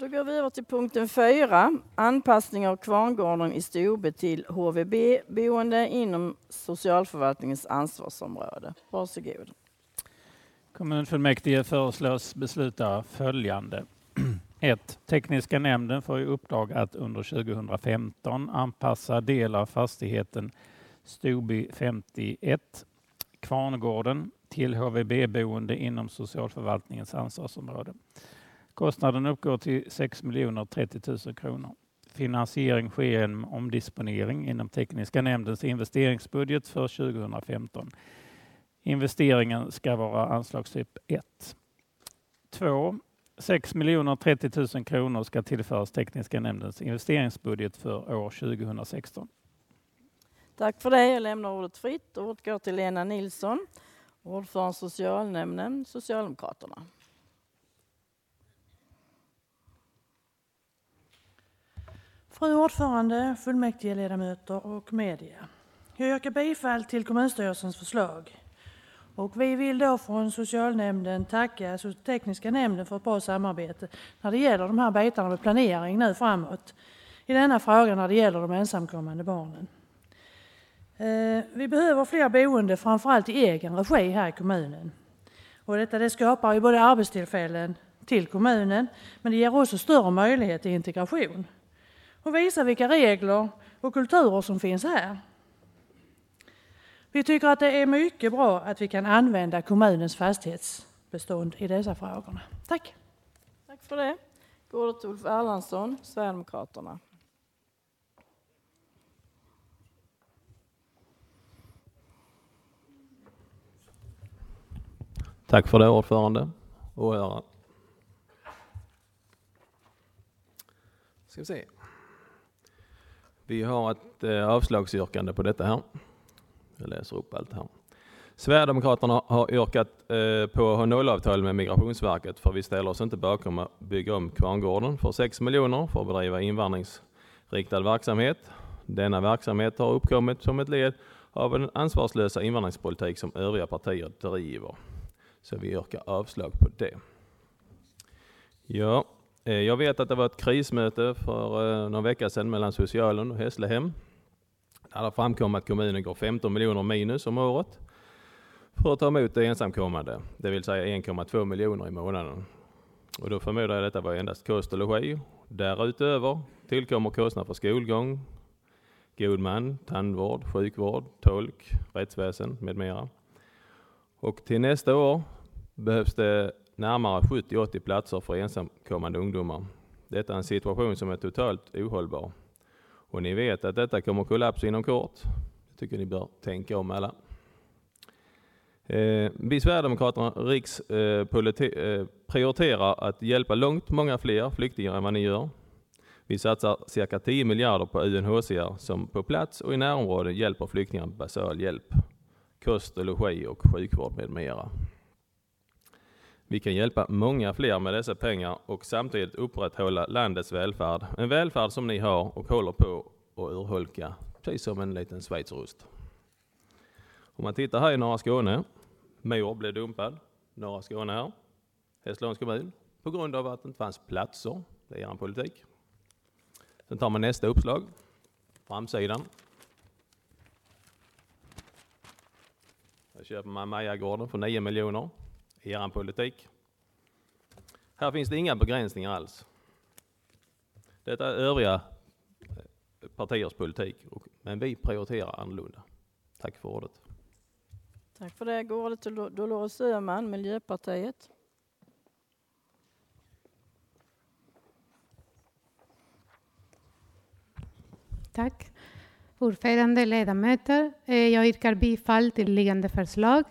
Då går vi över till punkten 4. Anpassning av Kvarngården i Storby till HVB-boende inom socialförvaltningens ansvarsområde. Varsågod. Kommunfullmäktige föreslås besluta följande. 1. Tekniska nämnden får i uppdrag att under 2015 anpassa del av fastigheten Storby 51, Kvarngården, till HVB-boende inom socialförvaltningens ansvarsområde. Kostnaden uppgår till 6 30 000 kronor. Finansiering sker genom omdisponering inom tekniska nämndens investeringsbudget för 2015. Investeringen ska vara anslagstyp 1. 2. 6 30 000 kronor ska tillföras tekniska nämndens investeringsbudget för år 2016. Tack för det. Jag lämnar ordet fritt. Ordet går till Lena Nilsson, ordförande socialnämnden, Socialdemokraterna. Fru ordförande, fullmäktigeledamöter och media. Jag yrkar bifall till kommunstyrelsens förslag. Och vi vill då från socialnämnden tacka tekniska nämnden för ett bra samarbete när det gäller de här bitarna med planering nu framåt i denna fråga när det gäller de ensamkommande barnen. Vi behöver fler boende, framförallt i egen regi här i kommunen. Och det skapar ju både arbetstillfällen till kommunen, men det ger också större möjlighet till integration. Och visar vilka regler och kulturer som finns här. Vi tycker att det är mycket bra att vi kan använda kommunens fastighetsbestånd i dessa frågorna. Tack. Tack för det. Går det till Ulf Erlandsson, Sverigedemokraterna. Tack för det, ordförande. Åhörare. Ska vi se. Vi har ett avslagsyrkande på detta här. Jag läser upp allt här. Sverigedemokraterna har yrkat på H0-avtal med Migrationsverket för vi ställer oss inte bakom att bygga om Kvarngården för 6 miljoner för att bedriva invandringsriktad verksamhet. Denna verksamhet har uppkommit som ett led av en ansvarslösa invandringspolitik som övriga partier driver. Så vi yrkar avslag på det. Ja, jag vet att det var ett krismöte för några veckor sedan mellan Socialen och Hässlehem. Där det framkom att kommunen går 15 miljoner minus om året för att ta emot det ensamkommande. Det vill säga 1,2 miljoner i månaden. Och då förmodar jag att detta var endast kost och logi. Därutöver tillkommer kostnader för skolgång, god man, tandvård, sjukvård, tolk, rättsväsen med mera. Och till nästa år behövs det närmare 70-80 platser för ensamkommande ungdomar. Detta är en situation som är totalt ohållbar. Och ni vet att detta kommer kollapsa inom kort. Jag tycker ni bör tänka om alla. Vi Sverigedemokraterna prioriterar att hjälpa långt många fler flyktingar än vad ni gör. Vi satsar cirka 10 miljarder på UNHCR som på plats och i närområdet hjälper flyktingar med basal hjälp. Kost och logi och sjukvård med mera. Vi kan hjälpa många fler med dessa pengar och samtidigt upprätthålla landets välfärd. En välfärd som ni har och håller på att urholka, precis som en liten schweizerost. Om man tittar här i norra Skåne, Mor blev dumpad, norra Skåne här, Hässleholms kommun, på grund av att det inte fanns platser. Det är er politik. Sen tar man nästa uppslag, framsidan. Här köper man Majagården för 9 miljoner. Er politik. Här finns det inga begränsningar alls. Detta är övriga partiers politik, men vi prioriterar annorlunda. Tack för ordet. Tack för det. Går det till Dolores Öhman, Miljöpartiet. Tack. Ordförande, ledamöter. Jag yrkar bifall till liggande förslag.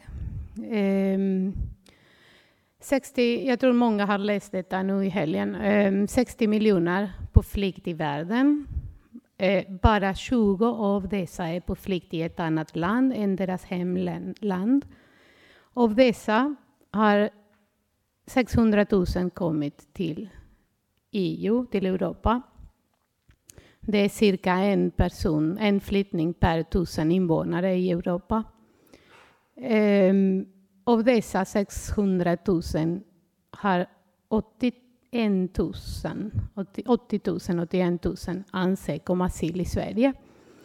60, jag tror många har läst detta nu i helgen. 60 miljoner på flykt i världen. Bara 20 av dessa är på flykt i ett annat land än deras hemland. Av dessa har 600 000 kommit till EU, till Europa. Det är cirka en flyttning per 1000 invånare i Europa. Av dessa 600 000 har 81 000 ansökt om asyl i Sverige.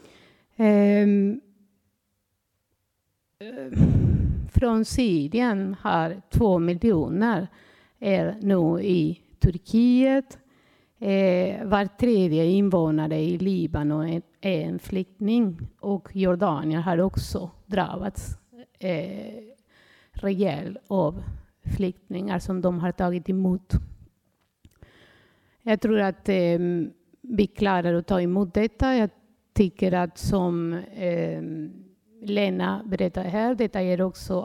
Från Syrien har 2 miljoner är nu i Turkiet. Var tredje invånare i Libanon är en flykting, och Jordanien har också drabbats rejält av flyktingar som de har tagit emot. Jag tror att vi klarar att ta emot detta. Jag tycker att som Lena berättar här, detta ger också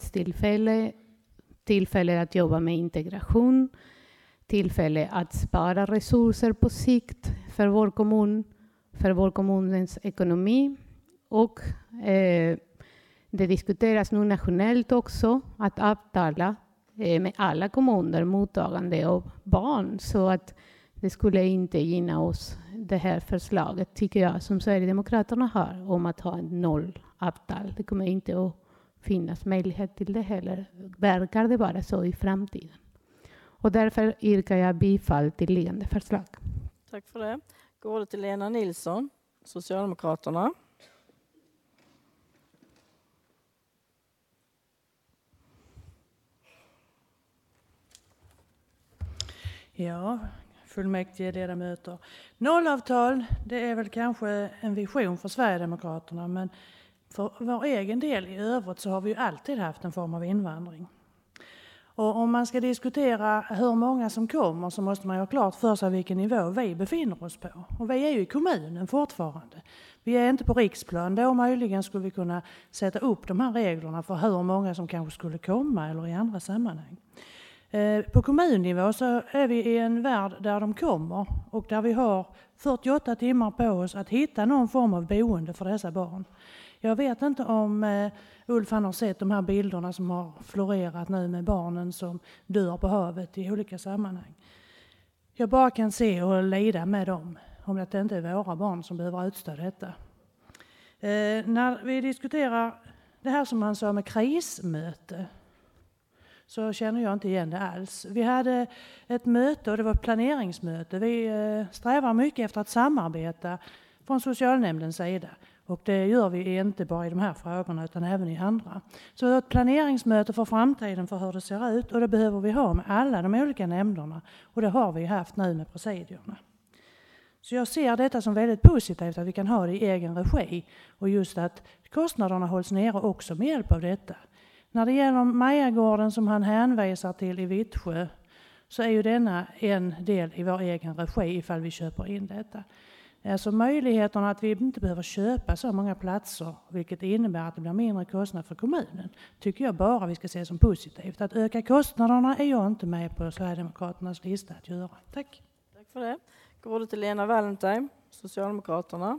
tillfälle att jobba med integration, tillfälle att spara resurser på sikt för vår kommun, för vår kommunens ekonomi. Och det diskuteras nu nationellt också att avtala med alla kommuner mottagande av barn, så att det skulle inte gynna oss, det här förslaget tycker jag som Sverigedemokraterna har om att ha en nollavtal. Det kommer inte att finnas möjlighet till det heller. Verkar det bara så i framtiden. Och därför yrkar jag bifall till liggande förslag. Tack för det. Går det till Lena Nilsson, Socialdemokraterna. Ja, fullmäktige ledamöter. Nollavtal, det är väl kanske en vision för Sverigedemokraterna, men för vår egen del i övrigt så har vi ju alltid haft en form av invandring. Och om man ska diskutera hur många som kommer så måste man ju ha klart för sig vilken nivå vi befinner oss på. Och vi är ju i kommunen fortfarande. Vi är inte på riksplan. Då möjligen skulle vi kunna sätta upp de här reglerna för hur många som kanske skulle komma eller i andra sammanhang. På kommunnivå så är vi i en värld där de kommer och där vi har 48 timmar på oss att hitta någon form av boende för dessa barn. Jag vet inte om Ulf har sett de här bilderna som har florerat nu med barnen som dör på havet i olika sammanhang. Jag bara kan se och lida med dem om att det inte är våra barn som behöver utstå detta. När vi diskuterar det här som man sa med krismöte så känner jag inte igen det alls. Vi hade ett möte och det var ett planeringsmöte. Vi strävar mycket efter att samarbeta från socialnämndens sida. Och det gör vi inte bara i de här frågorna utan även i andra. Så ett planeringsmöte för framtiden för hur det ser ut, och det behöver vi ha med alla de olika nämnderna. Och det har vi haft nu med presidierna. Så jag ser detta som väldigt positivt att vi kan ha det i egen regi. Och just att kostnaderna hålls nere också med hjälp av detta. När det gäller Majagården som han hänvisar till i Vittsjö så är ju denna en del i vår egen regi ifall vi köper in detta. Alltså möjligheterna att vi inte behöver köpa så många platser, vilket innebär att det blir mindre kostnad för kommunen, tycker jag bara vi ska se som positivt. Att öka kostnaderna är jag inte med på Sverigedemokraternas lista att göra. Tack. Tack för det. Går det till Lena Wallentheim, Socialdemokraterna.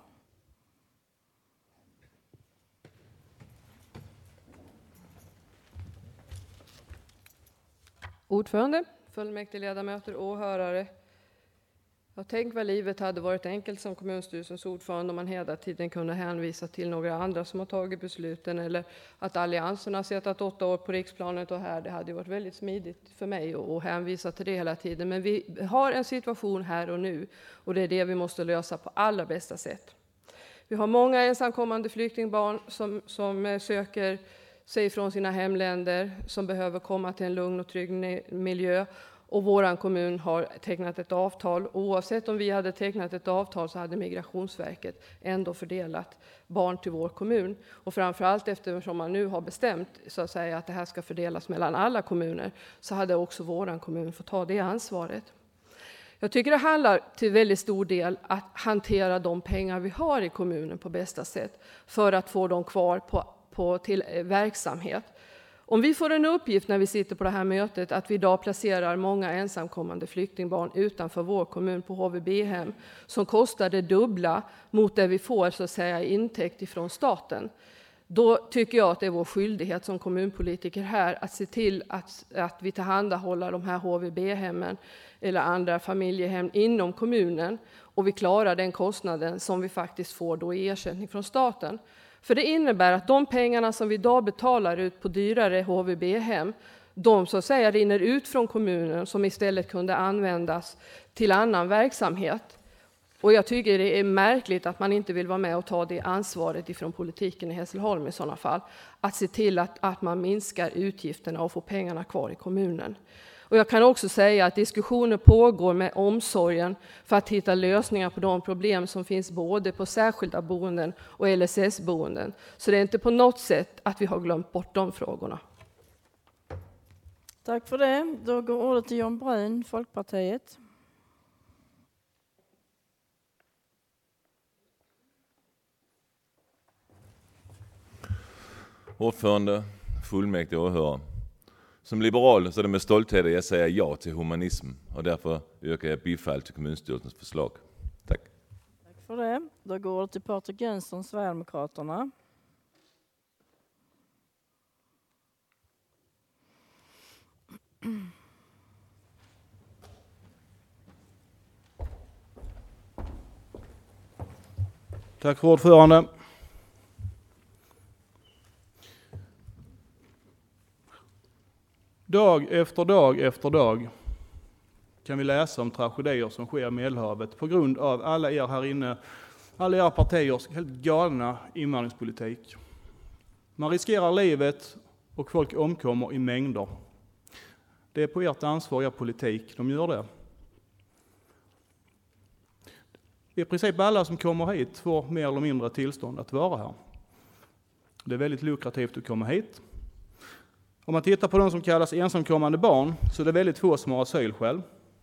Ordförande, fullmäktigeledamöter och åhörare. Jag tänker väl livet hade varit enkelt som kommunstyrelsens ordförande om man hela tiden kunde hänvisa till några andra som har tagit besluten, eller att alliansen har suttit 8 år på riksplanet och här. Det hade varit väldigt smidigt för mig att hänvisa till det hela tiden. Men vi har en situation här och nu, och det är det vi måste lösa på allra bästa sätt. Vi har många ensamkommande flyktingbarn som söker sig från sina hemländer, som behöver komma till en lugn och trygg miljö. Och vår kommun har tecknat ett avtal. Oavsett om vi hade tecknat ett avtal så hade Migrationsverket ändå fördelat barn till vår kommun. Och framförallt eftersom man nu har bestämt så att säga att det här ska fördelas mellan alla kommuner, så hade också vår kommun fått ta det ansvaret. Jag tycker det handlar till väldigt stor del att hantera de pengar vi har i kommunen på bästa sätt för att få dem kvar till verksamhet. Om vi får en uppgift när vi sitter på det här mötet att vi idag placerar många ensamkommande flyktingbarn utanför vår kommun på HVB-hem som kostar det dubbla mot det vi får så att säga intäkt ifrån staten, då tycker jag att det är vår skyldighet som kommunpolitiker här att se till att vi tillhandahåller de här HVB-hemmen eller andra familjehem inom kommunen, och vi klarar den kostnaden som vi faktiskt får då i ersättning från staten. För det innebär att de pengarna som vi idag betalar ut på dyrare HVB-hem, de så att säga rinner ut från kommunen som istället kunde användas till annan verksamhet. Och jag tycker det är märkligt att man inte vill vara med och ta det ansvaret ifrån politiken i Hässleholm i sådana fall. Att se till att man minskar utgifterna och får pengarna kvar i kommunen. Och jag kan också säga att diskussioner pågår med omsorgen för att hitta lösningar på de problem som finns både på särskilda boenden och LSS-boenden. Så det är inte på något sätt att vi har glömt bort de frågorna. Tack för det. Då går ordet till John Brun, Folkpartiet. Ordförande, fullmäktige och åhörare. Som liberal så är det med stolthet att jag säger ja till humanism och därför yrkar jag bifall till kommunstyrelsens förslag. Tack. Tack för det. Då går det till Patrik Jönsson, Sverigedemokraterna. Tack för ordförande. Dag efter dag kan vi läsa om tragedier som sker i Medelhavet på grund av alla er här inne, alla era partiers helt galna invandringspolitik. Man riskerar livet och folk omkommer i mängder. Det är på ert ansvar, er politik, de gör det. I princip alla som kommer hit får mer eller mindre tillstånd att vara här. Det är väldigt lukrativt att komma hit. Om man tittar på de som kallas ensamkommande barn så är det väldigt få som har asylskäl.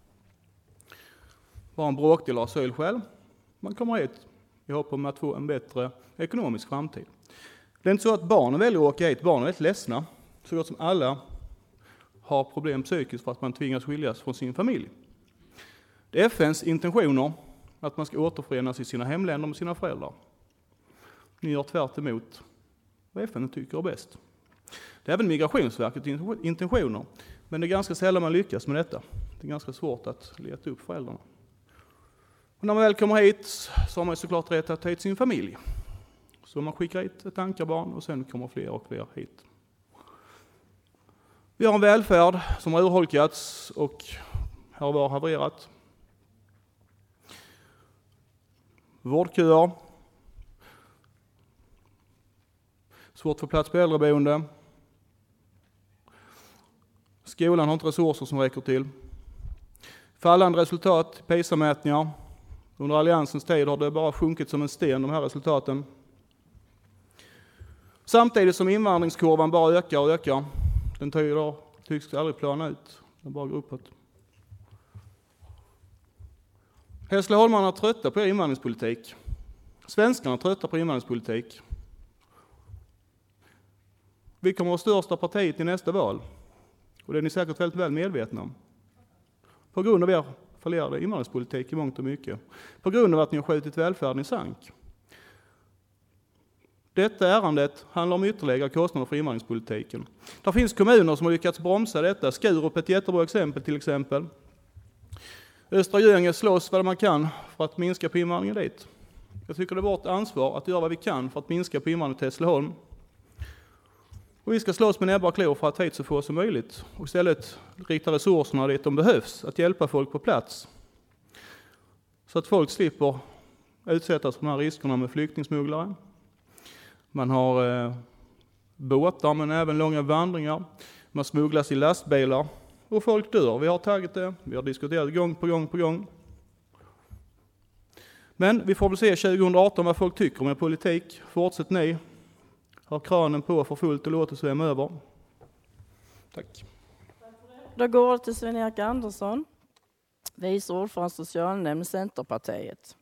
Bara en bråkdel har asylskäl. Man kommer hit i hopp om att få en bättre ekonomisk framtid. Det är inte så att barnen väljer att åka hit. Barnen är väldigt ledsna. Så gott som alla har problem psykiskt för att man tvingas skiljas från sin familj. Det är FNs intentioner att man ska återförenas i sina hemländer med sina föräldrar. Ni gör tvärt emot vad FN tycker är bäst. Det är även Migrationsverkets intentioner, men det är ganska sällan man lyckas med detta. Det är ganska svårt att leta upp föräldrarna. Och när man väl kommer hit så har man såklart rätt att ta hit sin familj. Så man skickar hit ett ankarbarn och sen kommer fler och fler hit. Vi har en välfärd som har urholkats och har varit havererat. Vårdköer. Svårt att få plats på äldreboende. Skolan har inte resurser som räcker till. Fallande resultat i PISA-mätningar. Under alliansens tid har det bara sjunkit som en sten, de här resultaten. Samtidigt som invandringskurvan bara ökar och ökar. Den tycks aldrig plana ut. Den bara går uppåt. Hässleholmarna är trötta på er invandringspolitik. Svenskarna är trötta på invandringspolitik. Vi kommer att vara största partiet i nästa val. Och det är ni säkert väldigt väl medvetna om. På grund av er fallerade invandringspolitik i mångt och mycket. På grund av att ni har skjutit välfärden i sank. Detta ärendet handlar om ytterligare kostnader för invandringspolitiken. Det finns kommuner som har lyckats bromsa detta. Skurup är ett jättebra exempel till exempel. Östra Göinge slåss vad man kan för att minska på invandringen dit. Jag tycker det är vårt ansvar att göra vad vi kan för att minska på invandringen till Hässleholm. Och vi ska slåss med näbbar och klor för att hit så få som möjligt. Och istället rikta resurserna dit de behövs. Att hjälpa folk på plats. Så att folk slipper utsättas för de här riskerna med flyktingsmugglare. Man har båtar men även långa vandringar. Man smugglas i lastbilar. Och folk dör. Vi har tagit det. Vi har diskuterat gång på gång. Men vi får väl se 2018 vad folk tycker om er politik. Fortsätt ni. Har kranen på för fullt och låter svämma över. Tack. Då går det till Sven-Erik Andersson, vice ordförande socialnämnd Centerpartiet.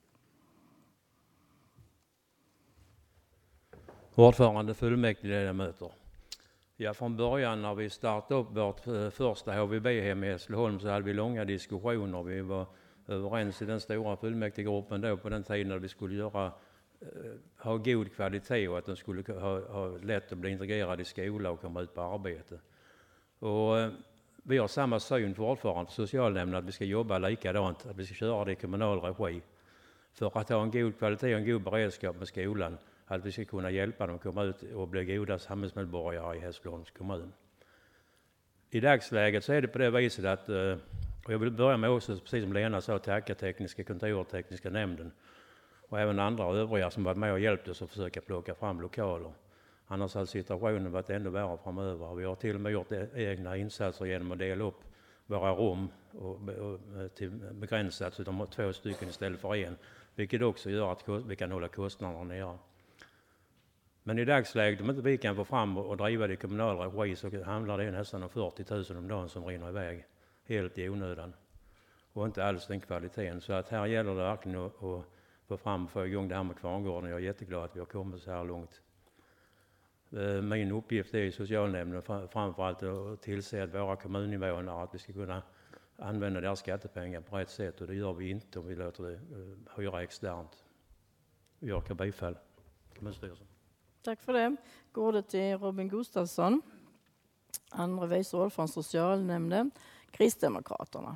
Ordförande fullmäktigeledamöter. Ja, från början när vi startade upp vårt första HVB-hem i Hässleholm så hade vi långa diskussioner. Vi var överens i den stora fullmäktigegruppen då på den tiden när vi skulle ha god kvalitet och att den skulle ha lätt att bli integrerad i skola och komma ut på arbete. Och vi har samma syn fortfarande på socialnämnden att vi ska jobba likadant, att vi ska köra det i kommunal regi. För att ha en god kvalitet och en god beredskap med skolan, att vi ska kunna hjälpa dem att komma ut och bli goda samhällsmedborgare i Hässleholms kommun. I dagsläget så är det på det viset att, och jag vill börja med också, precis som Lena sa, tacka tekniska kontor och tekniska nämnden och även andra och övriga som varit med och hjälpt oss att försöka plocka fram lokaler. Annars hade situationen varit ännu värre framöver. Vi har till och med gjort egna insatser genom att dela upp våra rum och till begränsat så de har 2 stycken istället för 1, vilket också gör att vi kan hålla kostnaderna nere. Men i dagsläget, om inte vi kan få fram och driva det i kommunal regi, så handlar det nästan om 40 000 om dagen som rinner iväg helt i onödan och inte alls den kvaliteten. Så att här gäller det verkligen att få fram och få igång det här med Kvarngården. Jag är jätteglad att vi har kommit så här långt. Min uppgift är i socialnämnden framförallt att tillse att våra kommuninvånare, att vi ska kunna använda deras skattepengar på rätt sätt, och det gör vi inte om vi låter det hyra externt. Jag yrkar bifall till kommunstyrelsen. Tack för det. Går ordet till Robin Gustafsson, andra vice ordförande från socialnämnden, Kristdemokraterna.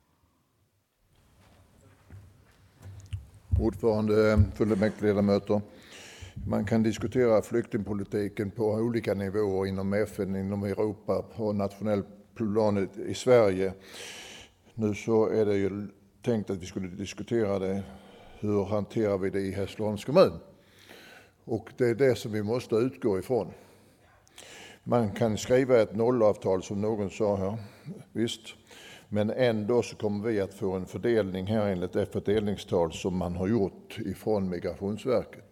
Ordförande, fullmäktigeledamöter. Man kan diskutera flyktingpolitiken på olika nivåer inom FN, inom Europa, på nationell planet i Sverige. Nu så är det ju tänkt att vi skulle diskutera det. Hur hanterar vi det i Hässleholms kommun? Och det är det som vi måste utgå ifrån. Man kan skriva ett nollavtal som någon sa här, visst. Men ändå så kommer vi att få en fördelning här enligt det fördelningstal som man har gjort ifrån Migrationsverket.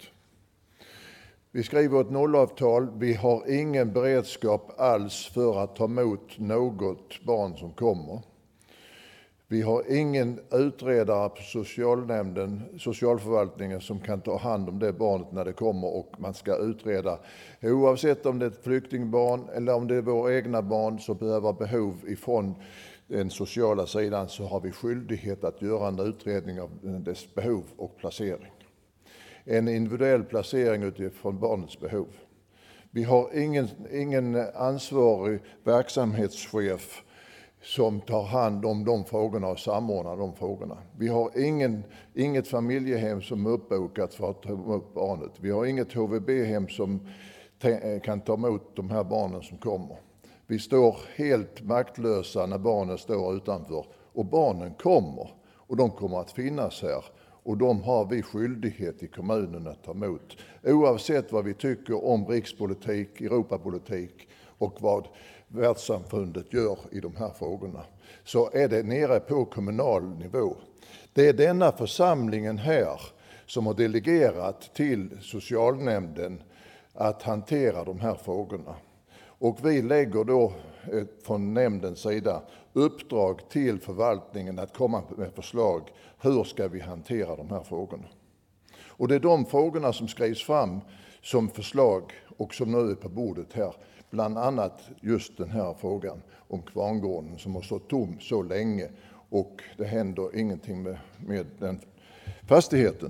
Vi skriver ett nollavtal. Vi har ingen beredskap alls för att ta emot något barn som kommer. Vi har ingen utredare på socialnämnden, socialförvaltningen, som kan ta hand om det barnet när det kommer och man ska utreda. Oavsett om det är ett flyktingbarn eller om det är våra egna barn så behöver behov ifrån den sociala sidan, så har vi skyldighet att göra en utredning av dess behov och placering. En individuell placering utifrån barnets behov. Vi har ingen ansvarig verksamhetschef som tar hand om de frågorna och samordnar de frågorna. Vi har inget familjehem som är uppbokat för att ta emot barnet. Vi har inget HVB-hem som kan ta emot de här barnen som kommer. Vi står helt maktlösa när barnen står utanför. Och barnen kommer, och de kommer att finnas här. Och de har vi skyldighet i kommunen att ta emot. Oavsett vad vi tycker om rikspolitik, Europapolitik och vad världssamfundet gör i de här frågorna, så är det nere på kommunal nivå. Det är denna församlingen här som har delegerat till socialnämnden att hantera de här frågorna. Och vi lägger då från nämndens sida uppdrag till förvaltningen att komma med förslag. Hur ska vi hantera de här frågorna? Och det är de frågorna som skrivs fram som förslag och som nu är på bordet här. Bland annat just den här frågan om Kvarngården som har stått tom så länge och det händer ingenting med den fastigheten.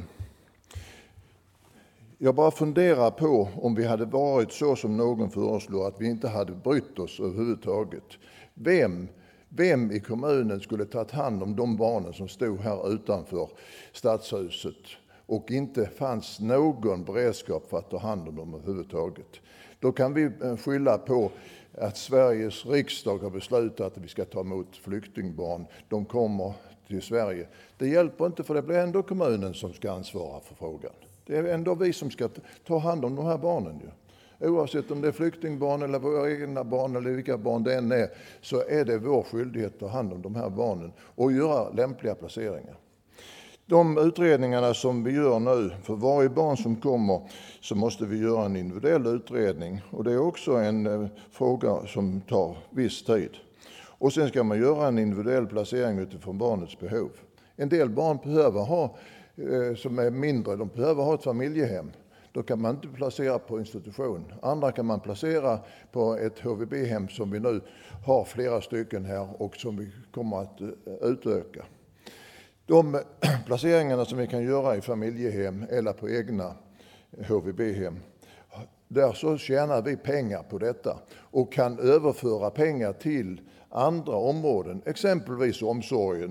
Jag bara funderar på om vi hade varit så som någon föreslår, att vi inte hade brytt oss överhuvudtaget. Vem i kommunen skulle tagit hand om de barnen som stod här utanför stadshuset och inte fanns någon beredskap för att ta hand om dem överhuvudtaget? Då kan vi skylla på att Sveriges riksdag har beslutat att vi ska ta emot flyktingbarn. De kommer till Sverige. Det hjälper inte, för det blir ändå kommunen som ska ansvara för frågan. Det är ändå vi som ska ta hand om de här barnen. Oavsett om det är flyktingbarn eller våra egna barn eller vilka barn det än är, så är det vår skyldighet att ta hand om de här barnen och göra lämpliga placeringar. De utredningarna som vi gör nu, för varje barn som kommer så måste vi göra en individuell utredning. Och det är också en fråga som tar viss tid. Och sen ska man göra en individuell placering utifrån barnets behov. En del barn behöver ha, som är mindre, de behöver ha ett familjehem. Då kan man inte placera på institution. Andra kan man placera på ett HVB-hem som vi nu har flera stycken här och som vi kommer att utöka. De placeringarna som vi kan göra i familjehem eller på egna HVB-hem, där så tjänar vi pengar på detta och kan överföra pengar till andra områden, exempelvis omsorgen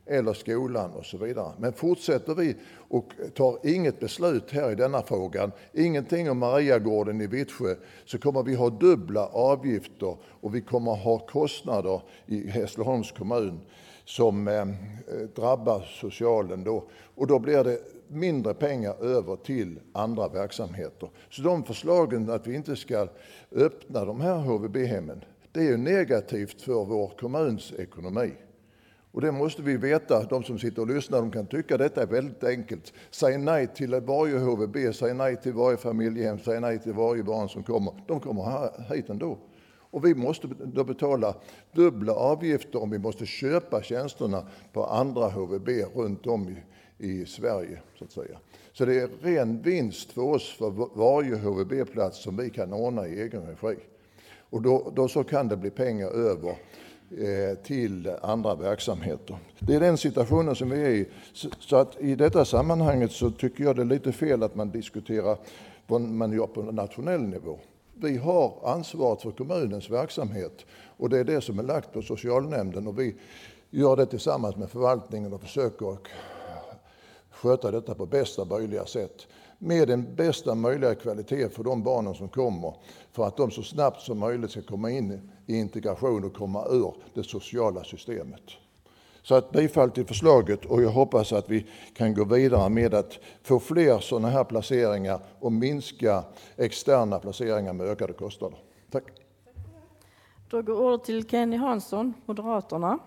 eller skolan och så vidare. Men fortsätter vi och tar inget beslut här i denna frågan, ingenting om Mariagården i Vittsjö, så kommer vi ha dubbla avgifter och vi kommer ha kostnader i Hässleholms kommun som drabbar socialen då. Och då blir det mindre pengar över till andra verksamheter. Så de förslagen att vi inte ska öppna de här HVB-hemmen, det är ju negativt för vår kommuns ekonomi. Och det måste vi veta, de som sitter och lyssnar, de kan tycka detta är väldigt enkelt. Säg nej till varje HVB, säg nej till varje familjehem, säg nej till varje barn som kommer. De kommer hit ändå. Och vi måste då betala dubbla avgifter om vi måste köpa tjänsterna på andra HVB runt om i Sverige, så att säga. Så det är ren vinst för oss för varje HVB-plats som vi kan ordna i egen regi. Och då så kan det bli pengar över till andra verksamheter. Det är den situationen som vi är i. Så att i detta sammanhanget så tycker jag det är lite fel att man diskuterar vad man gör på nationell nivå. Vi har ansvaret för kommunens verksamhet och det är det som är lagt på socialnämnden, och vi gör det tillsammans med förvaltningen och försöker sköta detta på bästa möjliga sätt med den bästa möjliga kvalitet för de barnen som kommer, för att de så snabbt som möjligt ska komma in i integration och komma ur det sociala systemet. Så att bifall till förslaget, och jag hoppas att vi kan gå vidare med att få fler sådana här placeringar och minska externa placeringar med ökade kostnader. Tack. Då går ordet till Kenny Hansson, Moderaterna.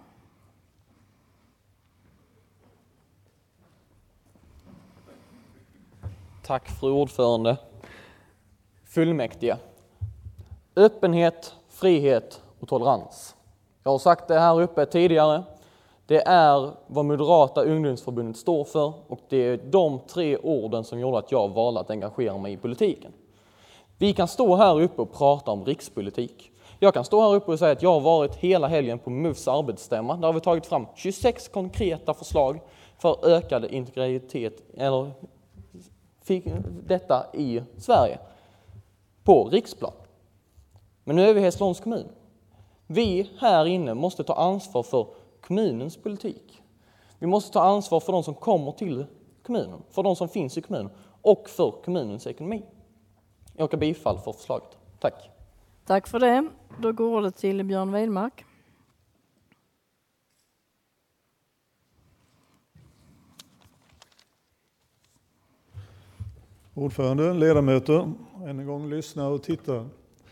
Tack fru ordförande. Fullmäktige. Öppenhet, frihet och tolerans. Jag har sagt det här uppe tidigare. Det är vad Moderata ungdomsförbundet står för, och det är de 3 orden som gjorde att jag valde att engagera mig i politiken. Vi kan stå här uppe och prata om rikspolitik. Jag kan stå här uppe och säga att jag har varit hela helgen på MUFs arbetsstämma. Där har vi tagit fram 26 konkreta förslag för ökad integritet eller detta i Sverige på riksplan. Men nu är vi i Hässleholms kommun. Vi här inne måste ta ansvar för kommunens politik. Vi måste ta ansvar för de som kommer till kommunen, för de som finns i kommunen och för kommunens ekonomi. Jag yrkar bifall för förslaget. Tack. Tack för det. Då går det till Björn Weidmark. Ordförande, ledamöter, än en gång lyssna och titta.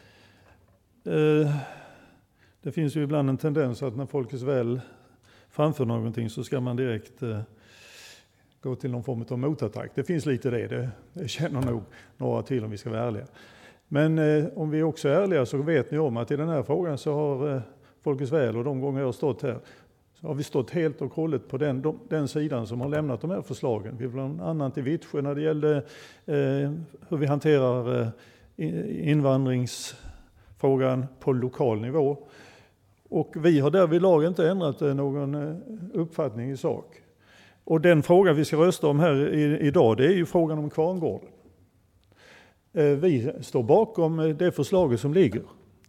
Det finns ju ibland en tendens att när Folkets väl framför någonting så ska man direkt gå till någon form av motattack. Det finns lite det känner nog några till om vi ska vara ärliga. Men om vi också är ärliga så vet ni om att i den här frågan så har Folkets väl, och de gånger jag har stått här, så har vi stått helt och hållet på den sidan som har lämnat de här förslagen. Vi bland annat i Vittsjö när det gällde hur vi hanterar invandringsfrågan på lokal nivå. Och vi har därvidlag inte ändrat någon uppfattning i sak. Och den fråga vi ska rösta om här idag, det är ju frågan om Kvarngården. Vi står bakom det förslaget som ligger.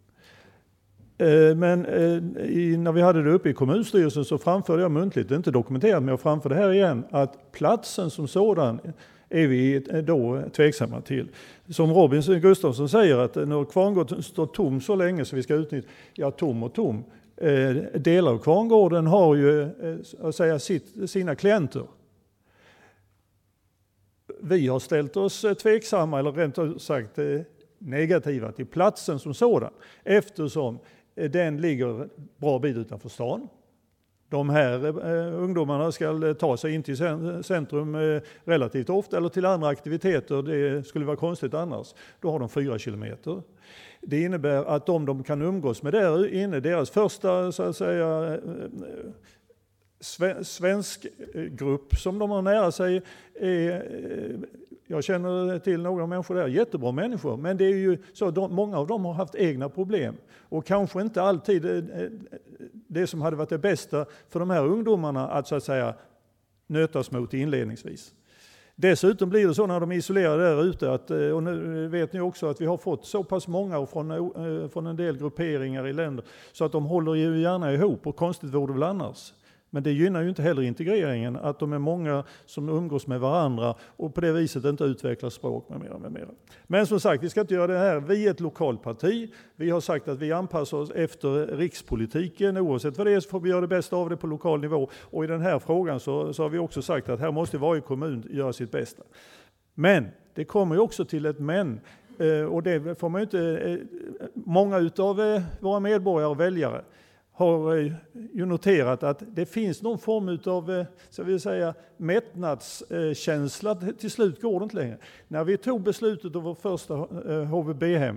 Men när vi hade det uppe i kommunstyrelsen så framförde jag muntligt, det är inte dokumenterat men jag framförde här igen, att platsen som sådan är vi då tveksamma till. Som Robin Gustafsson säger, att när Kvarngården står tom så länge så vi ska utnyttja, ja tom och tom. Delar av Kvarngården har ju att säga sina klienter. Vi har ställt oss tveksamma eller rent ut sagt negativa till platsen som sådan, eftersom den ligger bra bit utanför stan. De här ungdomarna ska ta sig in till centrum relativt ofta eller till andra aktiviteter. Det skulle vara konstigt annars. Då har de 4 kilometer. Det innebär att de kan umgås med där inne, deras första så att säga svensk grupp som de har nära sig är, jag känner till några människor där, jättebra människor, men det är ju så många av dem har haft egna problem och kanske inte alltid det som hade varit det bästa för de här ungdomarna att så att säga nötas mot inledningsvis. Dessutom blir det så när de är isolerade där ute att, och nu vet ni också att vi har fått så pass många från en del grupperingar i länder så att de håller ju gärna ihop, och konstigt vore det väl annars. Men det gynnar ju inte heller integreringen att de är många som umgås med varandra och på det viset inte utvecklar språk med mera, med mera. Men som sagt, vi ska inte göra det här. Vi är ett lokalt parti. Vi har sagt att vi anpassar oss efter rikspolitiken. Oavsett vad det är så får vi göra det bästa av det på lokal nivå. Och i den här frågan så har vi också sagt att här måste varje kommun göra sitt bästa. Men det kommer ju också till ett men. Och det får man ju inte. Många utav våra medborgare och väljare har ju noterat att det finns någon form av, så vill säga, mättnadskänsla. Till slut går det inte längre. När vi tog beslutet om vår första HVB-hem,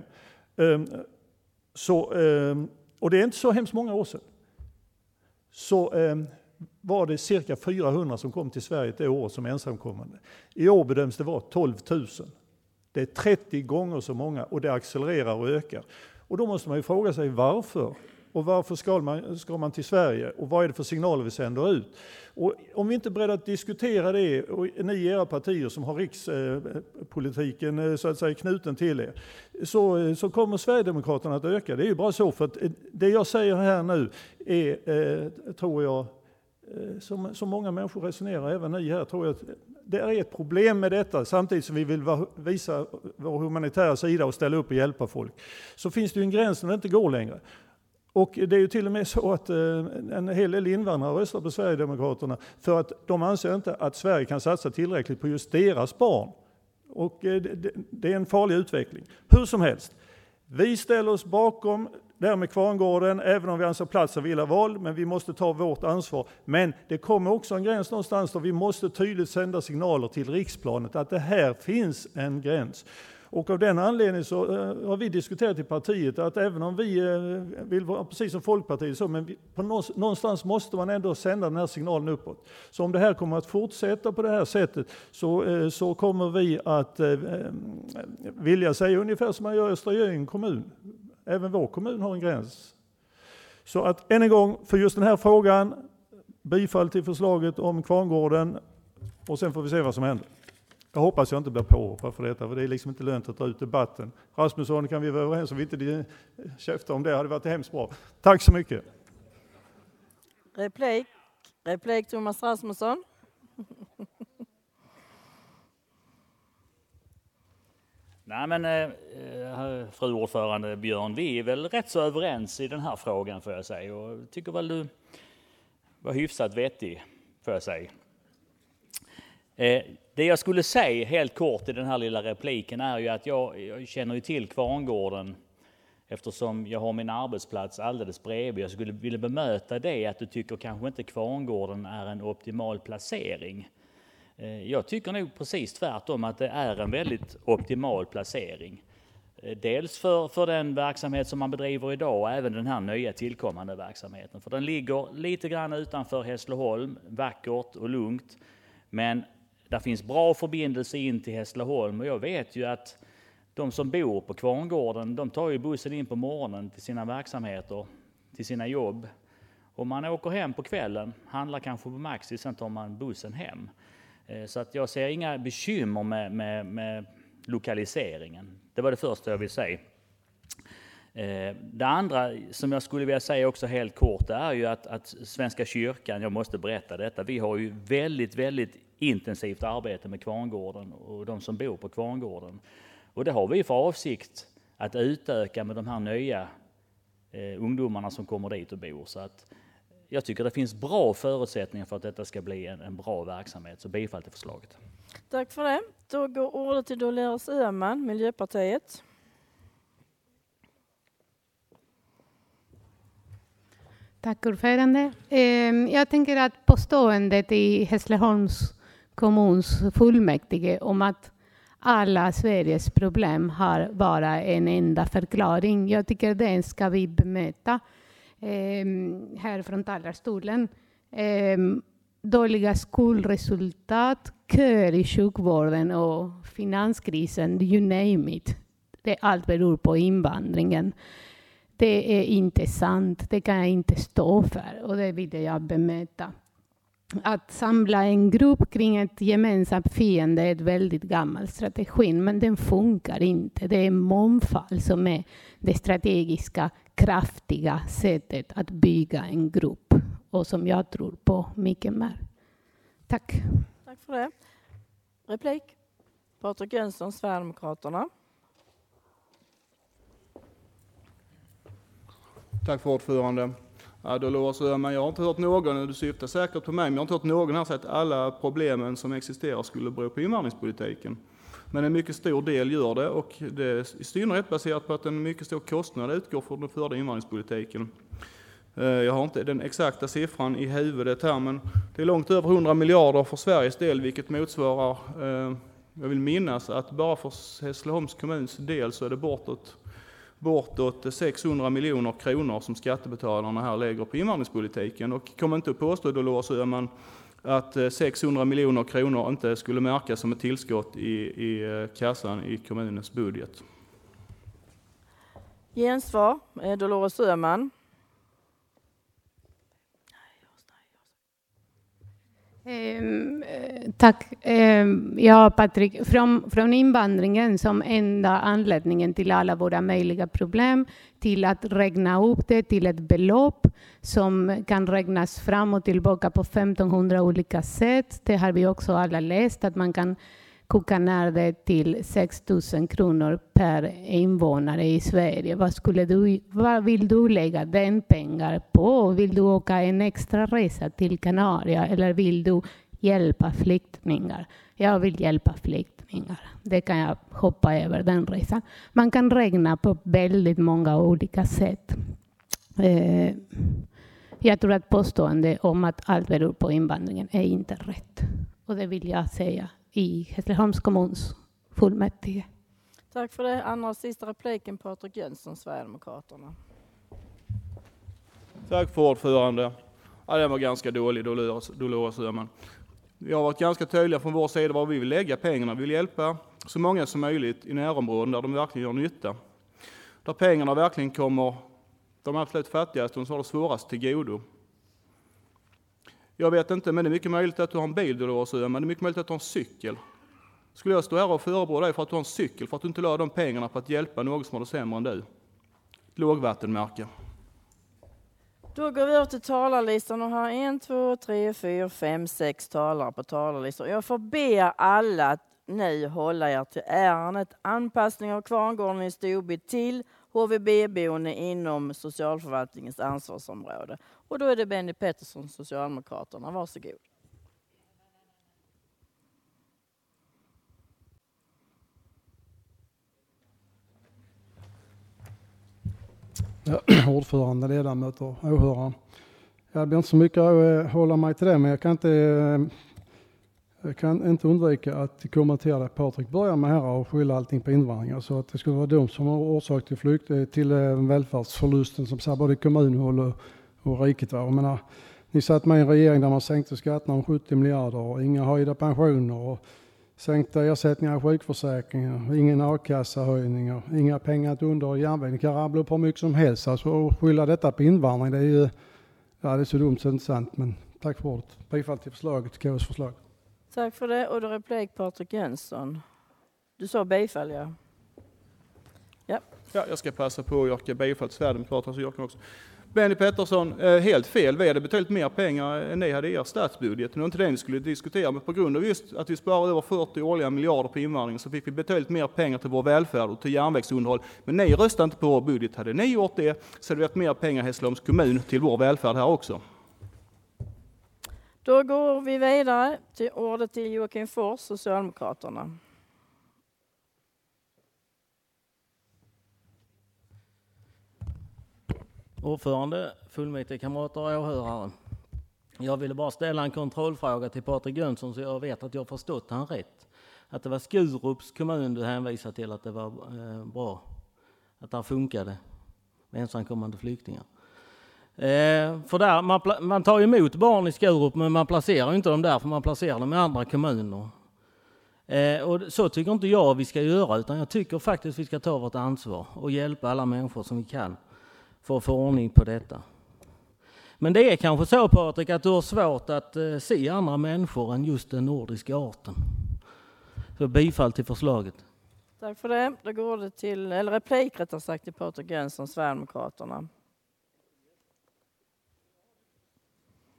och det är inte så hemskt många år sedan, så var det cirka 400 som kom till Sverige ett år som ensamkommande. I år bedöms det vara 12 000. Det är 30 gånger så många och det accelererar och ökar. Och då måste man ju fråga sig varför. Och varför ska man till Sverige? Och vad är det för signaler vi sänder ut? Och om vi inte är beredda att diskutera det, och ni i era partier som har rikspolitiken så att säga knuten till er, så kommer Sverigedemokraterna att öka. Det är ju bara så, för att det jag säger här nu är, tror jag, som många människor resonerar, även ni här, tror jag att det är ett problem med detta. Samtidigt som vi vill visa vår humanitära sida och ställa upp och hjälpa folk, så finns det ju en gräns när det inte går längre. Och det är ju till och med så att en hel del invandrare röstar på Sverigedemokraterna för att de anser inte att Sverige kan satsa tillräckligt på just deras barn. Och det är en farlig utveckling. Hur som helst, vi ställer oss bakom det här med Kvarngården, även om vi anser plats av illa val, men vi måste ta vårt ansvar. Men det kommer också en gräns någonstans där vi måste tydligt sända signaler till riksplanet att det här finns en gräns. Och av den anledningen så har vi diskuterat i partiet att även om vi vill vara precis som Folkpartiet, så, men någonstans måste man ändå sända den här signalen uppåt. Så om det här kommer att fortsätta på det här sättet så kommer vi att vilja säga ungefär som man gör i Östra Göinge kommun. Även vår kommun har en gräns. Så att än en gång, för just den här frågan, bifall till förslaget om Kvarngården, och sen får vi se vad som händer. Jag hoppas jag inte blir påhoppad för detta, för det är liksom inte lönt att dra ut debatten. Rasmusson, kan vi vara överens om vi inte käftar om det, hade varit hemskt bra. Tack så mycket. Replik Thomas Rasmusson. Nej men fru ordförande Björn, vi är väl rätt så överens i den här frågan, får jag säga. Och tycker väl du var hyfsat vettig, får jag säga. Det jag skulle säga helt kort i den här lilla repliken är ju att jag känner ju till Kvarngården eftersom jag har min arbetsplats alldeles bredvid. Jag skulle vilja bemöta det att du tycker kanske inte Kvarngården är en optimal placering. Jag tycker nog precis tvärtom att det är en väldigt optimal placering. Dels för den verksamhet som man bedriver idag och även den här nya tillkommande verksamheten. För den ligger lite grann utanför Hässleholm, vackert och lugnt. Men där finns bra förbindelse in till Hässleholm och jag vet ju att de som bor på Kvarngården, de tar ju bussen in på morgonen till sina verksamheter, till sina jobb. Och man åker hem på kvällen, handlar kanske på Maxi, sen tar man bussen hem. Så att jag ser inga bekymmer med lokaliseringen. Det var det första jag vill säga. Det andra som jag skulle vilja säga också helt kort är ju att Svenska kyrkan, jag måste berätta detta, vi har ju väldigt, väldigt intensivt arbete med Kvarngården och de som bor på Kvarngården. Och det har vi för avsikt att utöka med de här nya ungdomarna som kommer dit och bor. Så att jag tycker det finns bra förutsättningar för att detta ska bli en bra verksamhet. Så bifall till förslaget. Tack för det. Då går ordet till Dolores Öhman, Miljöpartiet. Tack ordförande. Jag tänker att påståendet i Hässleholms kommuns fullmäktige om att alla Sveriges problem har bara en enda förklaring. Jag tycker det ska vi bemöta här från talarstolen. Dåliga skolresultat, köer i sjukvården och finanskrisen, you name it. Det allt beror på invandringen. Det är inte sant, det kan jag inte stå för och det vill jag bemöta. Att samla en grupp kring ett gemensamt fiende är ett väldigt gammal strategi, men den funkar inte. Det är mångfald som är det strategiska, kraftiga sättet att bygga en grupp. och som jag tror på mycket mer. Tack. Tack för det. Replik. Patrik Jönsson, Sverigedemokraterna. Tack för ordförande. Ja, då låser man. Jag har inte hört någon, du syftar säkert på mig, men jag har inte hört någon här säga att alla problemen som existerar skulle bero på invandringspolitiken. Men en mycket stor del gör det, och det är i synnerhet baserat på att en mycket stor kostnad utgår från den förda invandringspolitiken. Jag har inte den exakta siffran i huvudet här, men det är långt över 100 miljarder för Sveriges del, vilket motsvarar, jag vill minnas att bara för Hässleholms kommuns del så är det bortåt 600 miljoner kronor som skattebetalarna här lägger på invandringspolitiken. Och kommer inte att påstå då låser man att 600 miljoner kronor inte skulle märkas som ett tillskott i kassan i kommunens budget. Gensvar, Dolores Öhman. Tack. Ja, Patrik, från invandringen som enda anledningen till alla våra möjliga problem till att räkna upp det till ett belopp som kan räknas fram och tillbaka på 1500 olika sätt. Det har vi också alla läst, att man kan koka ner det till 6 000 kronor per invånare i Sverige. Vad vill du lägga den pengar på? Vill du åka en extra resa till Kanarien eller vill du hjälpa flyktingar? Jag vill hjälpa flyktingar. Det kan jag hoppa över den resan. Man kan räkna på väldigt många olika sätt. Jag tror att påstående om att allt beror på invandringen är inte rätt. Och det vill jag säga i Hässleholms kommuns fullmäktige. Tack för det. Andra och sista repliken, Patrik Jönsson, Sverigedemokraterna. Tack för ordförande. Ja, den var ganska dålig, Dolores Öhman. Vi har varit ganska tydliga från vår sida var vi vill lägga pengarna. Vi vill hjälpa så många som möjligt i närområden där de verkligen gör nytta. Där pengarna verkligen kommer de absolut fattigaste och som har det svårast till godo. Jag vet inte, men det är mycket möjligt att du har en bil, Dolores Öhman, men det är mycket möjligt att du har en cykel. Skulle jag stå här och förebrå dig för att du har en cykel, för att du inte la de pengarna på att hjälpa någon som har det sämre än du? Ett lågvattenmärke. Då går vi över till talarlistan och har 1, 2, 3, 4, 5, 6 talare på talarlistan. Jag får be alla att nu hålla er till ärendet anpassning av Kvarngården i Storby till HVB-boende inom socialförvaltningens ansvarsområde. Och då är det Benny Pettersson, Socialdemokraterna. Varsågod. Ja, ordförande, ledamöter, åhörare. Jag blir inte så mycket att hålla mig till det, men jag kan inte undvika att kommentera det. Patrik börjar med här och skylla allting på invandringar, så att det skulle vara de som har orsak till välfärdsförlusten som ser både kommun och riket. Jag menar, ni satt med i en regering där man sänkte skatterna om 70 miljarder och inga höjda pensioner och sänkta ersättningar i sjukförsäkringen, ingen a-kassahöjningar, inga pengar till under järnvägen. Ni kan rabbla upp hur mycket som helst. Alltså, att skylla detta på invandring, det är ju det är så dumt så inte sant. Men tack för ordet. Bifall till förslaget, KS förslag. Tack för det. Och då replik Patrik Jönsson. Du sa bifall, ja. Ja, jag ska passa på att yrka bifall till Sverigedemokraterna, så jag kan också. Benny Pettersson, helt fel. Vi hade betydligt mer pengar än ni hade i er statsbudget. Nu är inte det ni skulle diskutera, men på grund av just att vi sparar över 40 årliga miljarder på invandring så fick vi betydligt mer pengar till vår välfärd och till järnvägsunderhåll. Men ni röstade inte på vår budget. Hade ni gjort det så hade vi haft mer pengar i Hässleholms kommun till vår välfärd här också. Då går vi vidare till ordet till Joakim Fors, Socialdemokraterna. Ordförande, fullmäktigekamrater och åhörare. Jag ville bara ställa en kontrollfråga till Patrik Jönsson så jag vet att jag förstått han rätt. Att det var Skurups kommun du hänvisade till att det var bra. Att det funkade med ensamkommande flyktingar. För där, man tar emot barn i Skurup men man placerar inte dem där för man placerar dem i andra kommuner. Och så tycker inte jag vi ska göra, utan jag tycker faktiskt vi ska ta vårt ansvar och hjälpa alla människor som vi kan för att få ordning på detta. Men det är kanske så, Patrik, att du har svårt att se andra människor än just den nordiska arten. Så bifall till förslaget. Tack för det. Då går det till, eller replik rättare sagt, till Patrik Jönsson, Sverigedemokraterna.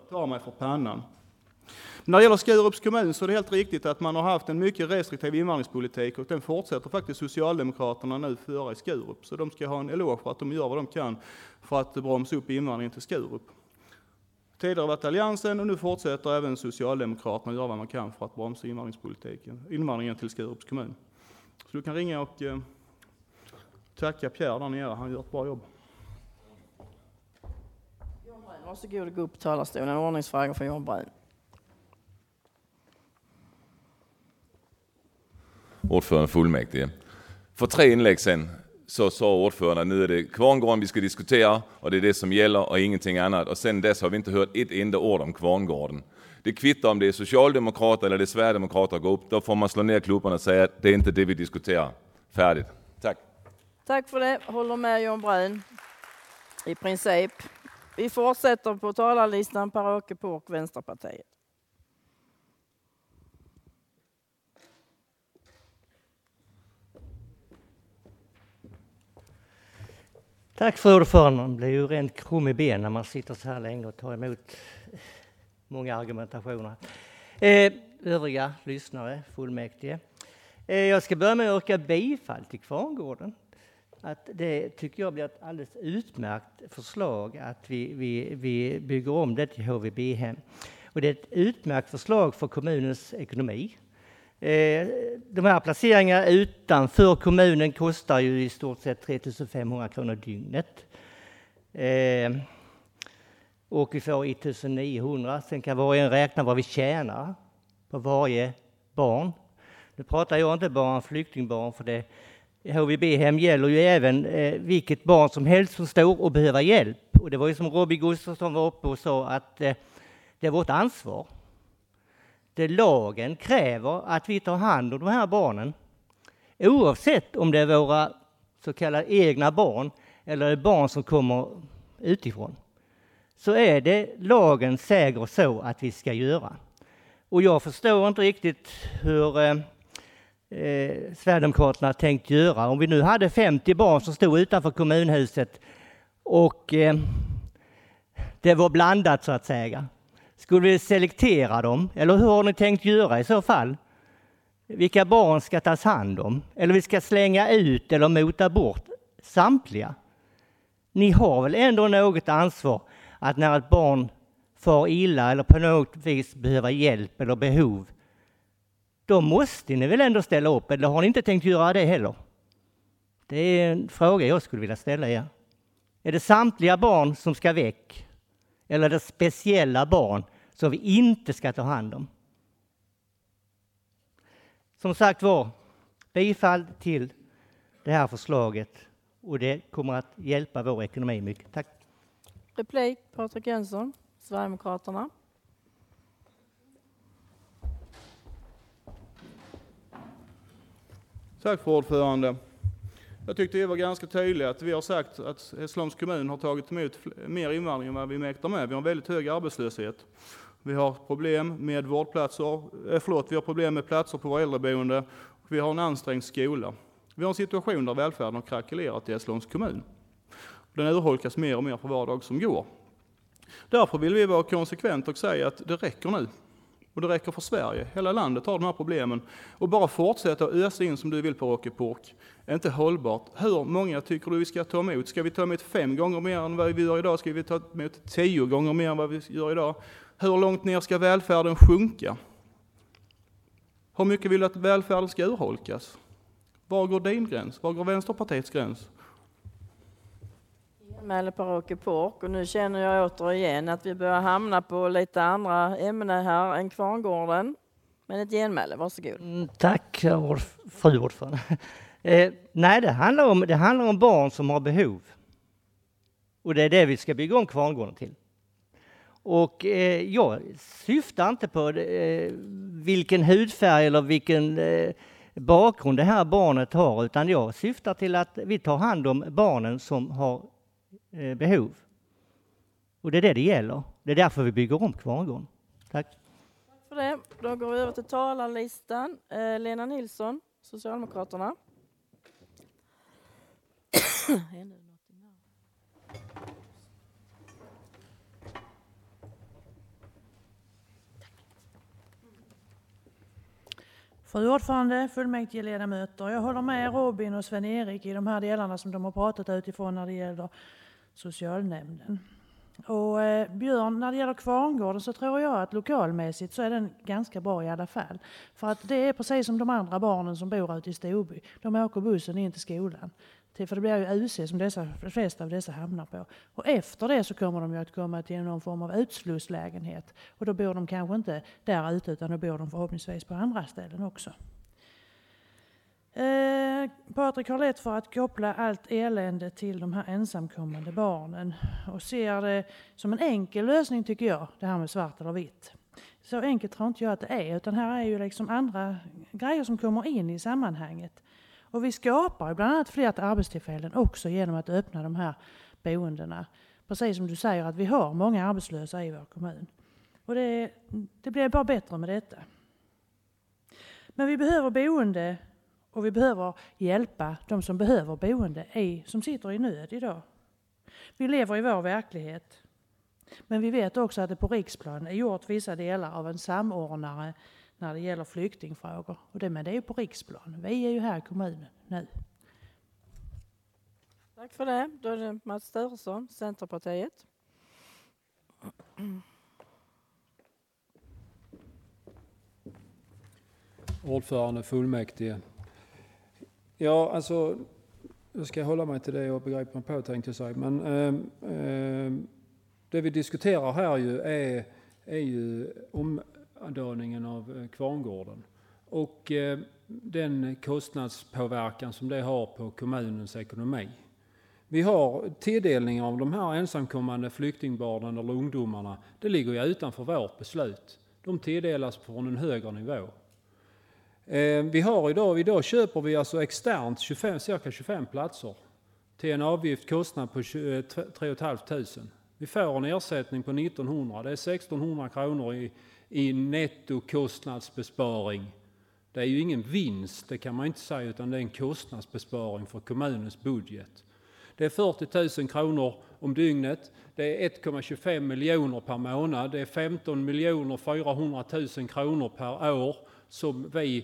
tar mig för pannan. När det gäller Skurups kommun så är det helt riktigt att man har haft en mycket restriktiv invandringspolitik och den fortsätter faktiskt Socialdemokraterna nu föra i Skurup. Så de ska ha en eloge för att de gör vad de kan för att bromsa upp invandringen till Skurup. Tidigare har varit Alliansen och nu fortsätter även Socialdemokraterna göra vad man kan för att bromsa invandringen till Skurups kommun. Så du kan ringa och tacka Pierre där nere, han gör ett bra jobb. John Brun, varsågod och gå upp på talarstolen. Ordningsfråga för John Brun. Ordförande fullmäktige. För 3 inlägg sen så sa ordförande att nu är det Kvarngården vi ska diskutera och det är det som gäller och ingenting annat. Och sen dess har vi inte hört ett enda ord om Kvarngården. Det kvittar om det är socialdemokrater eller det är sverigedemokrater går upp. Då får man slå ner klubbarna och säga att det är inte det vi diskuterar. Färdigt. Tack. Tack för det. Håller med John Brun. I princip. Vi fortsätter på talarlistan. Per-Åke Påk, Vänsterpartiet. Tack för ordförande. Man blir ju rent krum i ben när man sitter så här länge och tar emot många argumentationer. Övriga lyssnare, fullmäktige. Jag ska börja med att yrka bifall till Kvarngården. Att det tycker jag blir ett alldeles utmärkt förslag att vi bygger om det till HVB-hem. Och det är ett utmärkt förslag för kommunens ekonomi. De här placeringarna utanför kommunen kostar ju i stort sett 3 500 kronor dygnet. Och vi får 1 900. Sen kan var och en räkna vad vi tjänar på varje barn. Nu pratar jag inte bara om flyktingbarn, för det HVB-hem gäller ju även vilket barn som helst som står och behöver hjälp. Och det var ju som Robin Gustafsson var uppe och sa att det är vårt ansvar. Det lagen kräver att vi tar hand om de här barnen, oavsett om det är våra så kallade egna barn eller barn som kommer utifrån. Så är det lagen säger så att vi ska göra. Och jag förstår inte riktigt hur Sverigedemokraterna tänkt göra. Om vi nu hade 50 barn som stod utanför kommunhuset och det var blandat så att säga. Skulle vi selektera dem? Eller hur har ni tänkt göra i så fall? Vilka barn ska tas hand om? Eller vi ska slänga ut eller mota bort samtliga? Ni har väl ändå något ansvar att när ett barn far illa eller på något vis behöver hjälp eller behov, då måste ni väl ändå ställa upp, eller har ni inte tänkt göra det heller? Det är en fråga jag skulle vilja ställa er. Är det samtliga barn som ska väck? Eller är det speciella barn som vi inte ska ta hand om? Som sagt var, bifall till det här förslaget och det kommer att hjälpa vår ekonomi mycket. Tack. Replik, Patrik Jönsson, Sverigedemokraterna. Tack för ordförande. Jag tyckte det var ganska tydligt att vi har sagt att Hässleholms kommun har tagit emot mer invandring än vad vi mäktar med. Vi har en väldigt hög arbetslöshet. Vi har problem med vi har problem med platser på våra äldreboende. Vi har en ansträngd skola. Vi har en situation där välfärden har krackelerat i Hässleholms kommun. Den urholkas mer och mer för var dag som går. Därför vill vi vara konsekvent och säga att det räcker nu. Och det räcker för Sverige. Hela landet har de här problemen. Och bara fortsätta att ösa in som du vill på Per-Åke Påk är inte hållbart. Hur många tycker du vi ska ta emot? Ska vi ta emot 5 gånger mer än vad vi gör idag? Ska vi ta emot 10 gånger mer än vad vi gör idag? Hur långt ner ska välfärden sjunka? Hur mycket vill du att välfärden ska urholkas? Var går din gräns? Var går Vänsterpartiets gräns? Med Per-Åke Påk, och nu känner jag återigen att vi börjar hamna på lite andra ämnen här än Kvarngården. Men ett genmäle, varsågod. Tack, fru ordförande. Nej, det handlar om barn som har behov. Och det är det vi ska bygga om Kvarngården till. Och jag syftar inte på vilken hudfärg eller vilken bakgrund det här barnet har, utan jag syftar till att vi tar hand om barnen som har behov. Och det är det gäller. Det är därför vi bygger om Kvarngården. Tack. Tack för det. Då går vi över till talarlistan. Lena Nilsson, Socialdemokraterna. Fru ordförande, fullmäktigeledamöter, jag håller med Robin och Sven-Erik i de här delarna som de har pratat utifrån när det gäller socialnämnden. Och Björn, när det gäller Kvarngården så tror jag att lokalmässigt så är den ganska bra i alla fall. För att det är precis som de andra barnen som bor ute i Storby. De åker bussen in till skolan. För det blir ju UC som de flesta av dessa hamnar på. Och efter det så kommer de ju att komma till någon form av utslusslägenhet. Och då bor de kanske inte där ute utan då bor de förhoppningsvis på andra ställen också. Patrik har lätt för att koppla allt elände till de här ensamkommande barnen och ser det som en enkel lösning tycker jag, det här med svart eller vitt. Så enkelt tror inte jag att det är, utan här är ju liksom andra grejer som kommer in i sammanhanget. Och vi skapar bland annat fler arbetstillfällen också genom att öppna de här boendena. Precis som du säger att vi har många arbetslösa i vår kommun. Och det blir bara bättre med detta. Men vi behöver boende och vi behöver hjälpa de som behöver boende som sitter i nöd idag. Vi lever i vår verklighet. Men vi vet också att det på riksplan är gjort vissa delar av en samordnare när det gäller flyktingfrågor. Men det är ju på riksplan. Vi är ju här i kommunen nu. Tack för det. Då är det Mats Sturesson, Centerpartiet. Ordförande, fullmäktige. Ja, alltså, jag ska hålla mig till det jag begrepp mig på tänkte jag säga. Men det vi diskuterar här ju är ju omdaningen av Kvarngården och den kostnadspåverkan som det har på kommunens ekonomi. Vi har tilldelning av de här ensamkommande flyktingbarnen eller ungdomarna. Det ligger ju utanför vårt beslut. De tilldelas från en högre nivå. Vi har idag köper vi alltså externt cirka 25 platser till en avgiftskostnad på 3 500. Vi får en ersättning på 1900. Det är 1600 kronor i nettokostnadsbesparing. Det är ju ingen vinst, det kan man inte säga, utan det är en kostnadsbesparing för kommunens budget. Det är 40 000 kronor om dygnet. Det är 1,25 miljoner per månad. Det är 15 400 000 kronor per år som vi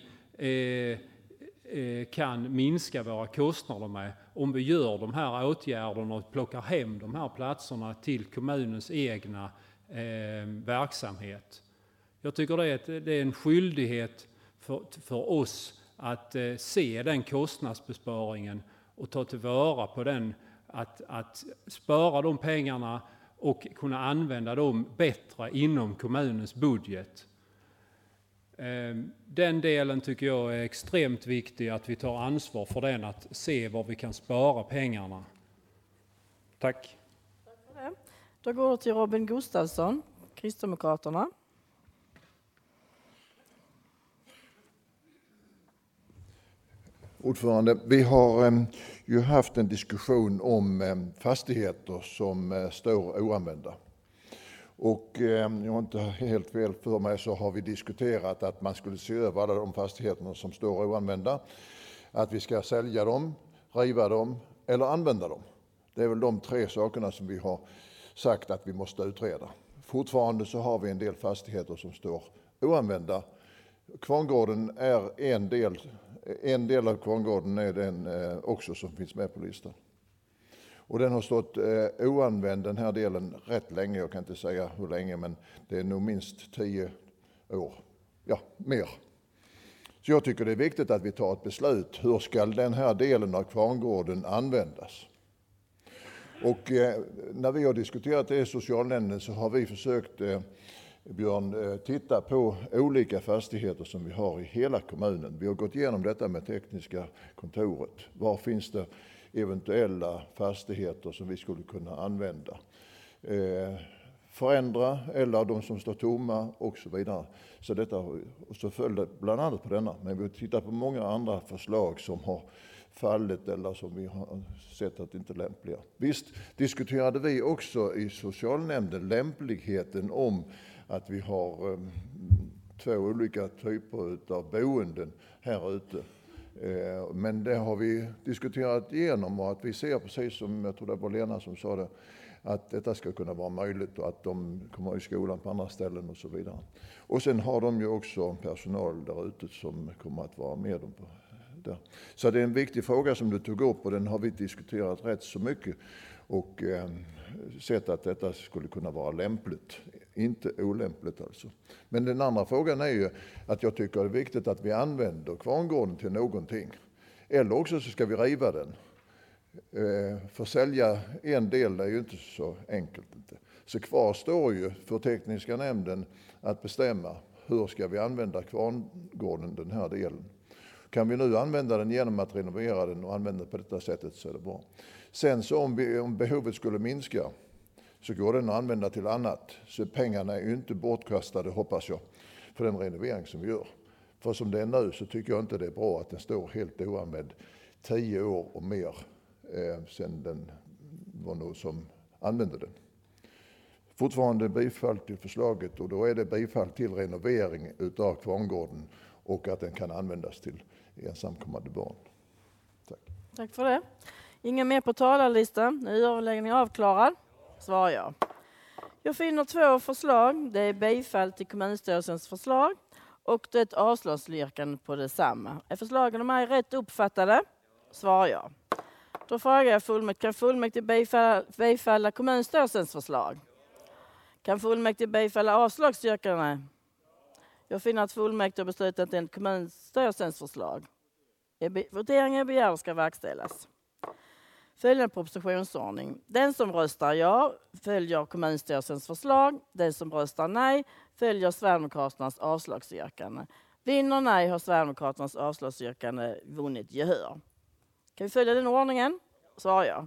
kan minska våra kostnader med om vi gör de här åtgärderna och plockar hem de här platserna till kommunens egna verksamhet. Jag tycker det är en skyldighet för oss att se den kostnadsbesparingen och ta tillvara på den, att spara de pengarna och kunna använda dem bättre inom kommunens budget. Den delen tycker jag är extremt viktig, att vi tar ansvar för den, att se var vi kan spara pengarna. Tack. Tack för det. Då går det till Robin Gustafsson, Kristdemokraterna. Ordförande, vi har ju haft en diskussion om fastigheter som står oanvända. Och jag har inte helt fel för mig så har vi diskuterat att man skulle se över alla de fastigheterna som står oanvända. Att vi ska sälja dem, riva dem eller använda dem. Det är väl de tre sakerna som vi har sagt att vi måste utreda. Fortfarande så har vi en del fastigheter som står oanvända. Kvarngården är en del av Kvarngården är den också som finns med på listan. Och den har stått oanvänd den här delen rätt länge, jag kan inte säga hur länge men det är nog minst 10 år, ja mer. Så jag tycker det är viktigt att vi tar ett beslut, hur ska den här delen av Kvarngården användas? Och när vi har diskuterat det i socialnämnden så har vi försökt, Björn, titta på olika fastigheter som vi har i hela kommunen. Vi har gått igenom detta med tekniska kontoret. Var finns det eventuella fastigheter som vi skulle kunna använda? Förändra eller de som står tomma och så vidare. Så detta och så följde bland annat på denna. Men vi tittar på många andra förslag som har fallit eller som vi har sett att inte är lämpliga. Visst diskuterade vi också i socialnämnden lämpligheten om att vi har 2 olika typer av boenden här ute. Men det har vi diskuterat igenom och att vi ser precis som, jag tror det var Lena som sa det, att detta ska kunna vara möjligt och att de kommer i skolan på andra ställen och så vidare. Och sen har de ju också personal där ute som kommer att vara med dem på där. Så det är en viktig fråga som du tog upp och den har vi diskuterat rätt så mycket och sett att detta skulle kunna vara lämpligt, inte olämpligt alltså. Men den andra frågan är ju att jag tycker det är viktigt att vi använder Kvarngården till någonting. Eller också så ska vi riva den. Försälja en del är ju inte så enkelt inte. Så kvar står ju för tekniska nämnden att bestämma hur ska vi använda Kvarngården den här delen. Kan vi nu använda den genom att renovera den och använda på detta sättet så är det bra. Sen så om behovet skulle minska så går den att använda till annat. Så pengarna är ju inte bortkastade hoppas jag för den renovering som vi gör. För som det är nu så tycker jag inte det är bra att den står helt oanvänd 10 år och mer sen den var någon som använde den. Fortfarande bifall till förslaget och då är det bifall till renovering utav Kvarngården och att den kan användas till ensamkommande barn. Tack. Tack för det. Ingen mer på talarlistan. Nu är överläggningen avklarad. Svarar jag. Jag finner 2 förslag. Det är bifall till kommunstyrelsens förslag och det är ett avslagsyrkande på detsamma. Är förslagen de här rätt uppfattade? Svarar jag. Då frågar jag fullmäktige. Kan fullmäktige bifalla kommunstyrelsens förslag? Kan fullmäktige bifalla avslagsyrkandena? Jag finner att fullmäktige har beslutat en kommunstyrelsens förslag. Voteringen begär ska verkställas. Följande propositionsordning. Den som röstar ja följer kommunstyrelsens förslag. Den som röstar nej följer Sverigedemokraternas avslagsyrkande. Vinner nej har Sverigedemokraternas avslagsyrkande vunnit gehör. Kan vi följa den ordningen? Svarar jag.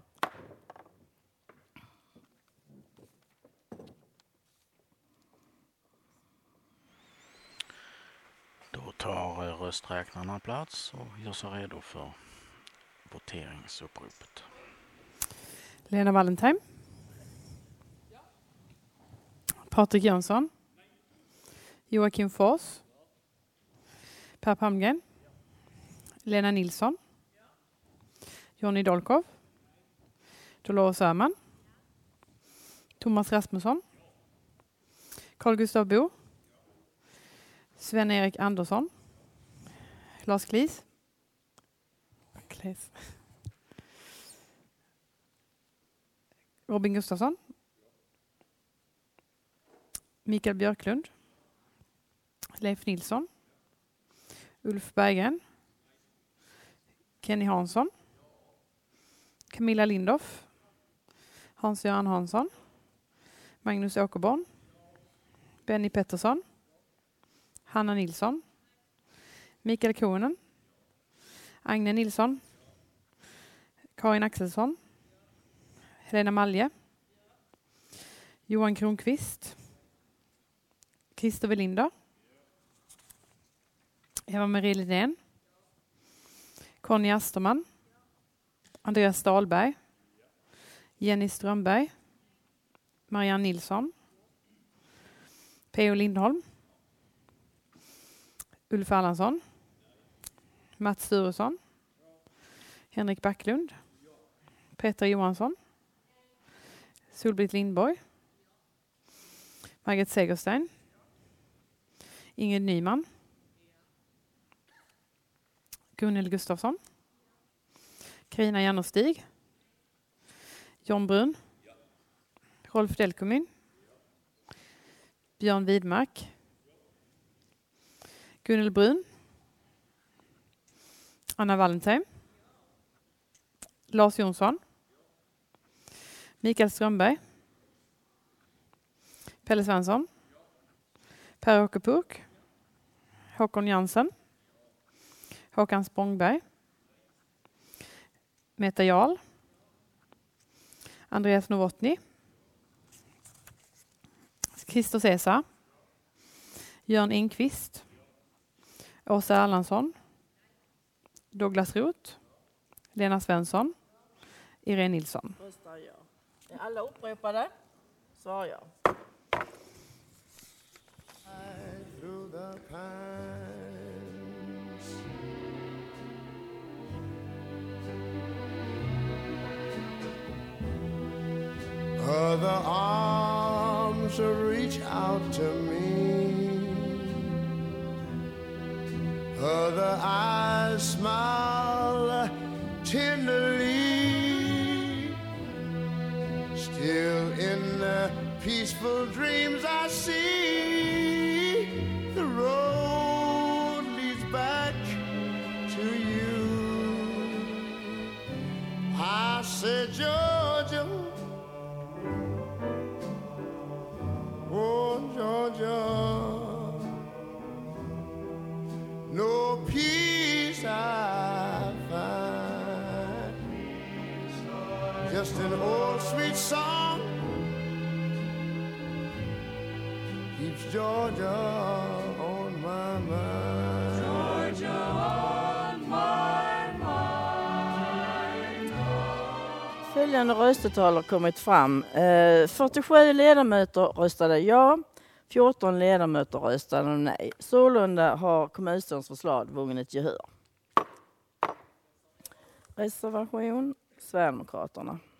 Då tar rösträknarna plats och gör sig redo för voteringsuppropet. Lena Wallentheim. Patrik Jönsson. Joakim Fors. Per Palmgren. Lena Nilsson. Jonny Dolkov. Dolores Öhman. Thomas Rasmusson. Carl Gustav Bo. Sven-Erik Andersson. Lars Klis. Robin Gustafsson. Mikael Björklund. Leif Nilsson. Ulf Berggren. Kenny Hansson. Camilla Lindorff. Hans-Göran Hansson. Magnus Åkerborn. Benny Pettersson. Hanna Nilsson. Mikael Konen. Agne Nilsson. Karin Axelsson. Helena Malje. Johan Kronqvist. Christer Welinder. Eva-Marie Lidén. Conny Asterman. Andreas Dahlberg. Jenny Strömberg. Marianne Nilsson. P.O. Lindholm. Ulf Erlandsson. Mats Sturesson. Henrik Backlund. Peter Johansson. Solbritt Lindborg. Margit Segerstein. Ingrid Nyman. Gunnel Gustafsson. Carina Jannerstig. John Brun. Rolf Delkomin. Björn Widmark. Gunnel Brun. Anna Wallentheim. Lars Jonsson. Mikael Strömberg. Pelle Svensson. Per-Åke Puk. Håkon Jansen. Håkan Spångberg. Meta Jarl. Andreas Novotny. Christer Cesar. Jörn Ingqvist. Åsa Erlandsson. Douglas Roth. Lena Svensson. Irene Nilsson. Röstar jag. Är alla upprepade? Svarar jag. Other arms reach out to me. Other eyes smile tenderly. Still in the peaceful dreams I see, the road leads back to you. I said, Georgia, oh Georgia, no peace I find, just an old sweet song keeps Georgia on my mind. Georgia on my mind. Följande röstetal har kommit fram. 47 ledamöter röstade ja, 14 ledamöter röstade nej. Sålunda har kommunstyrelsens förslag vunnit gehör. Reservation Sverigedemokraterna.